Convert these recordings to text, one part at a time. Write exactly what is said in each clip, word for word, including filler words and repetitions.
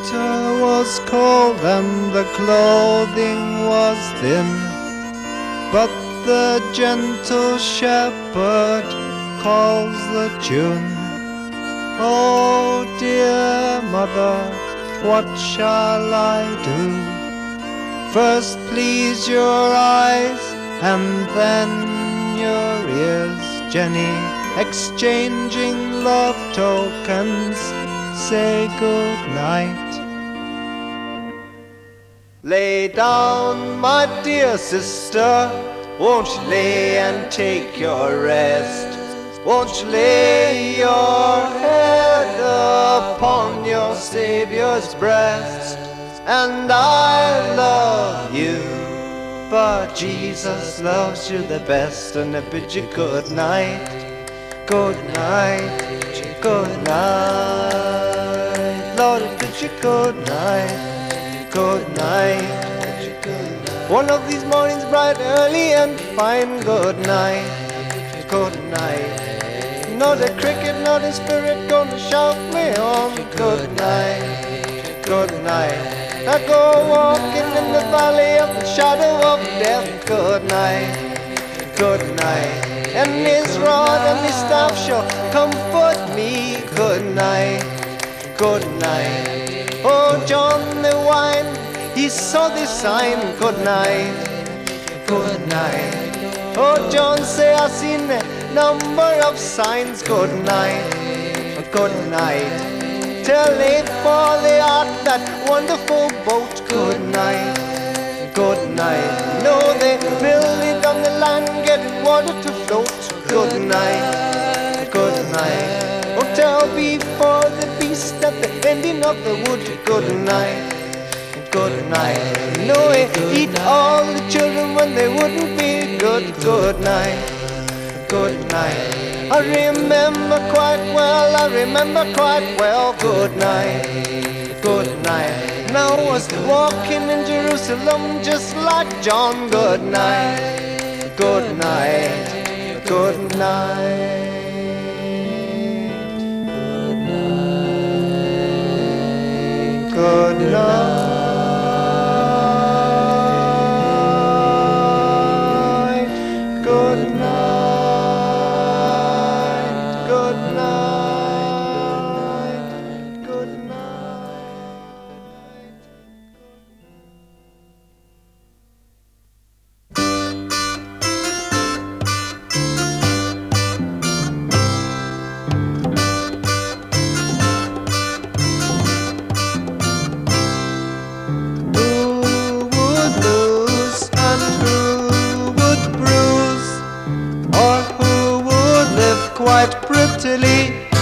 winter was cold and the clothing was thin, but the gentle shepherd calls the tune. Oh dear mother, what shall I do? First please your eyes and then your ears, Jenny, exchanging love tokens, say good night. Lay down, my dear sister, won't you lay and take your rest? Won't you lay your head upon your Saviour's breast? And I love you, but Jesus loves you the best, and I bid you good night, good night, good night. Lord, I bid you good night, good night. One of these mornings bright, early and fine, good night, good night. Not a cricket, not a spirit gonna shout me on. Good night, good night. I go walking in the valley of the shadow of death. Good night, good night. And his rod and his staff shall comfort me. Good night, good night. Oh, John the wine, he saw this sign. Good night, good night. Oh, John say I seen a number of signs. Good night, good night. Till they fall they out that wonderful boat. Good night, good night. No, they build it on the land, getting water to float. Good night, good night. Oh, tell before the beast at the ending of the wood. Good night, good night. No, he eat all the children when they wouldn't be good. Good night, good night. I remember quite well, I remember quite well. Good night, good night. Now I was walking in Jerusalem just like John. Good night, good night, good night. Good night. Quite prettily,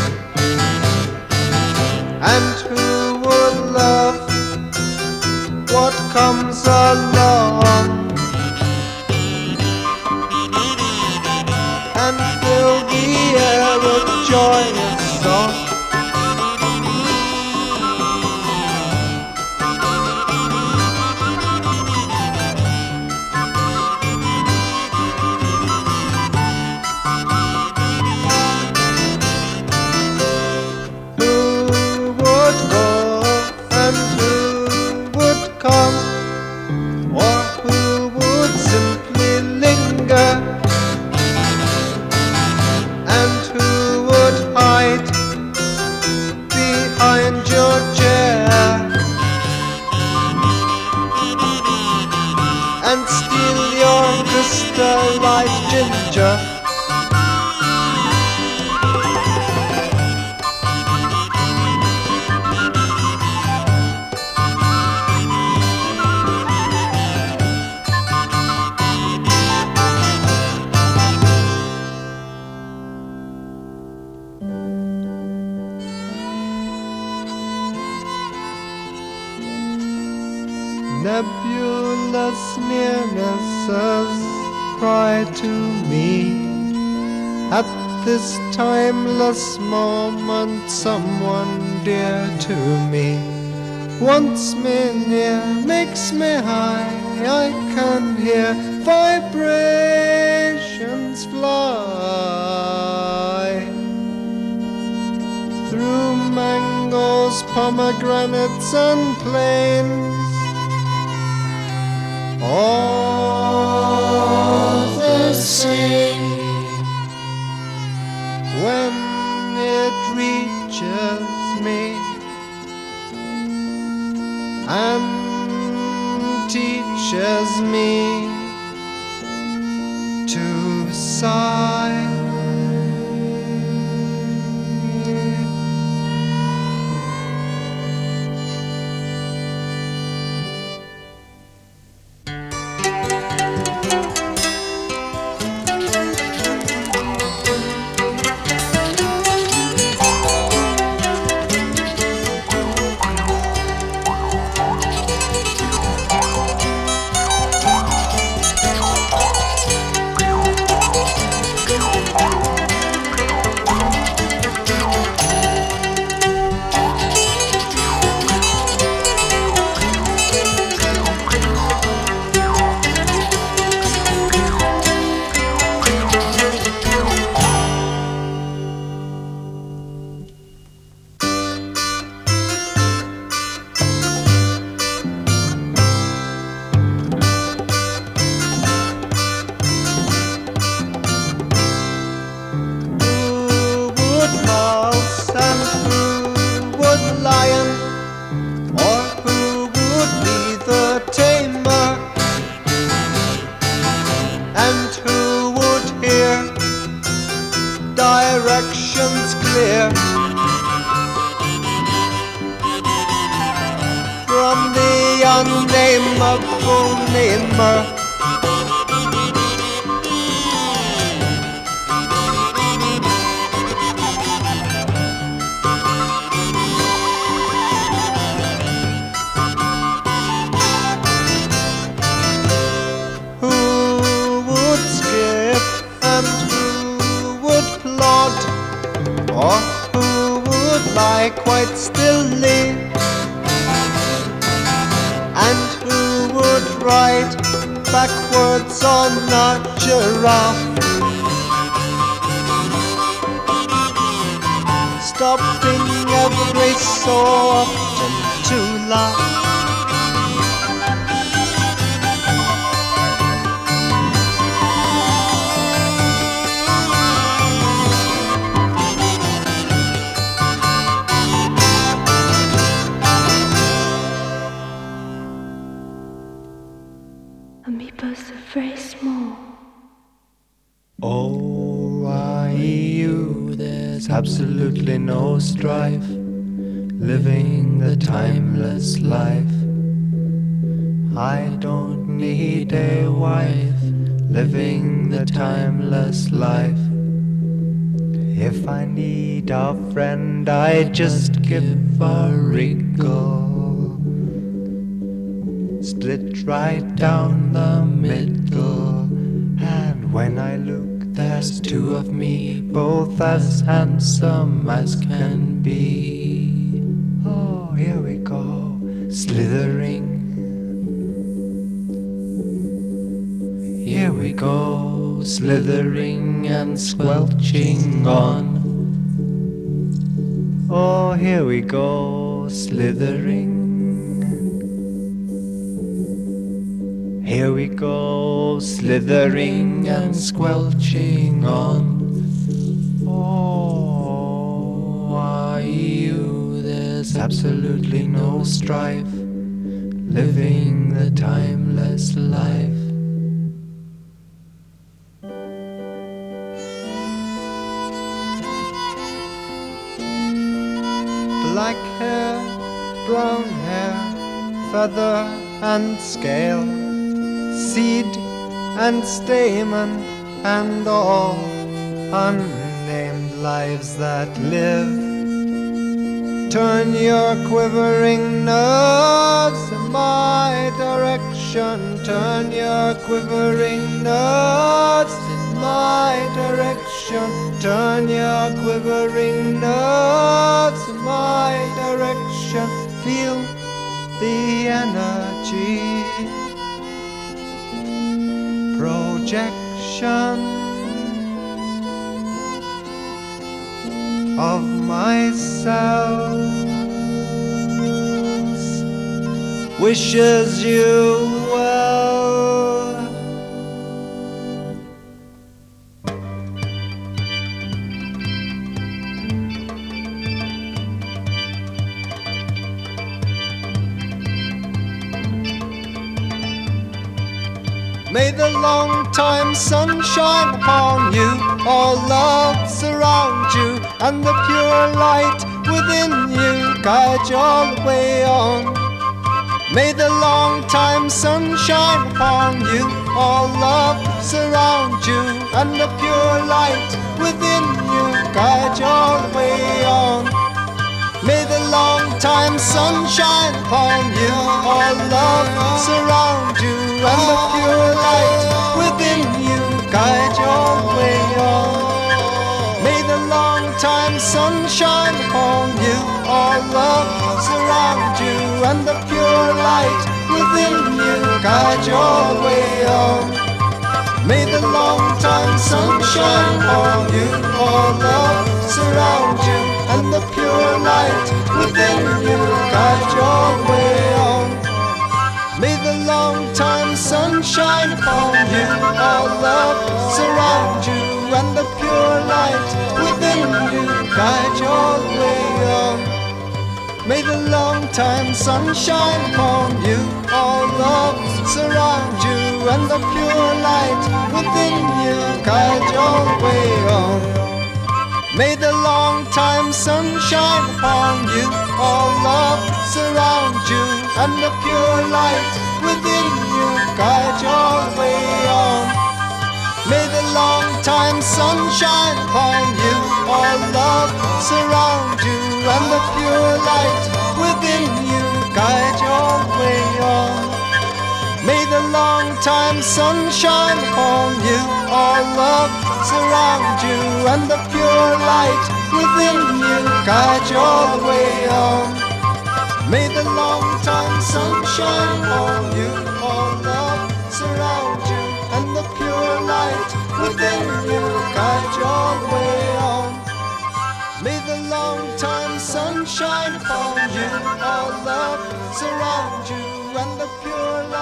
and who would love what comes along and fill the air with joyous song. And steal your crystallized ginger. Nebulous nearnesses cry to me at this timeless moment. Someone dear to me wants me near, makes me high. I can hear vibrations fly through mango meadows, pomegranates and plains, all the same. When it reaches me and teaches me to sigh, directions clear from the unnameable namer. Who would skip and who would plod, or who would lie quite stilly, and who would ride backwards on a giraffe, stopping every so often to laugh. Amoebas are very small. Oh, I you, there's absolutely no strife, living the timeless life. I don't need a wife, living the timeless life. If I need a friend, I just give a wrinkle, split right down the middle, and when I look, there's two of me, both as handsome as can be. Oh, here we go, slithering. Here we go, slithering and squelching on. Oh, here we go, slithering. Here we go, slithering and squelching on. Oh, I you, there's absolutely no strife, living the timeless life. Black hair, brown hair, feather and scale, seed and stamen, and all unnamed lives that live. Turn your quivering nerves in my direction, turn your quivering nerves in my direction, turn your quivering nerves in my direction. Feel the energy, projection of myself wishes you well. May the long time sun shine upon you, all love surround you, and the pure light within you guide you all the way on. May the long time sun shine upon you, all love surround you, and the pure light within you guide you all the way on. May the long time sun shine upon you, all love surround you, and the pure light within you guide you all the way on. May the long time sun shine upon you, all love surround you, and the pure light within you guide you all the way on. May the long time sun shine upon you, all love surround you, and the pure light within you guide you all the way on. May the long time sun shine upon you, all love surround you, and the pure light within you guide you all the way on. May the long time sun shine upon you, all love surround you, and the pure light within you guide you all the way on. May the long time sun shine upon you, all love surround you, and the pure light within you guide you all the way on. May the long time sun shine upon you, all love surround you, and the pure light within you guide you all the way on. May the long time sun shine upon you, all love surround you, and the pure light within you guide you all the way on. May the long time sun shine upon you, all love surround you, and the pure light within you guide you all the way on. May the long time sun shine upon you, all love surround you, and the pure light